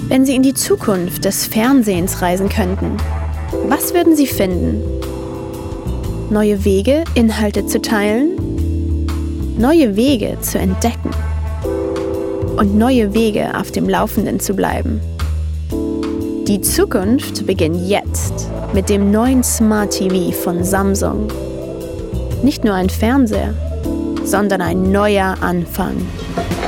Wenn Sie in die Zukunft des Fernsehens reisen könnten, was würden Sie finden? Neue Wege, Inhalte zu teilen? Neue Wege zu entdecken? Und neue Wege, auf dem Laufenden zu bleiben? Die Zukunft beginnt jetzt mit dem neuen Smart TV von Samsung. Nicht nur ein Fernseher, sondern ein neuer Anfang.